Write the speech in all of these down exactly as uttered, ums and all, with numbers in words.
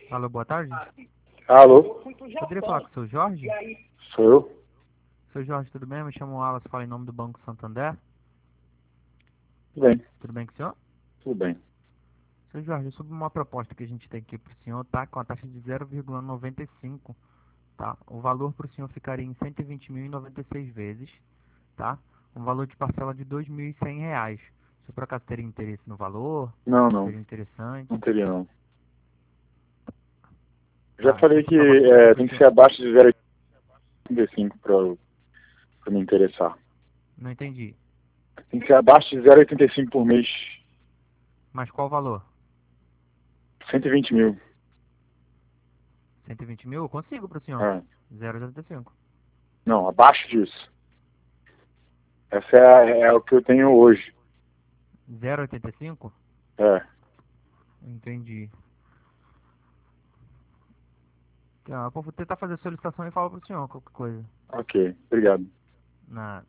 Alô, boa tarde. Alô, Poderia falar com o seu Jorge? sou eu? Seu Jorge, tudo bem? Me chamo Alas, falo em nome do Banco Santander. Tudo bem, Tudo bem com o senhor? tudo bem. Seu Jorge, sobre uma proposta que a gente tem aqui para o senhor, tá com a taxa de zero vírgula noventa e cinco, tá? O valor para o senhor ficaria em cento e vinte mil e noventa e seis vezes, tá? Um valor de parcela de dois mil e cem reais. Se por acaso teria interesse no valor, Não, não, seria interessante, não teria não. Já tá? falei Essa que proposta aqui é, para o tem que senhor, ser abaixo de zero vírgula oitenta e cinco para me interessar. não entendi. Tem que ser abaixo de zero vírgula oitenta e cinco por mês. Mas qual o valor? cento e vinte mil. cento e vinte mil? Eu consigo para o senhor. Ah, zero vírgula oitenta e cinco. não, abaixo disso. Essa é, a- é o que eu tenho hoje. zero vírgula oitenta e cinco? É, Entendi. Tá, vou tentar fazer a solicitação e falo pro senhor qualquer coisa. ok, obrigado. Nada.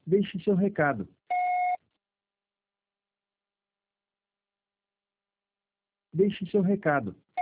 Deixe seu recado. Deixe seu recado.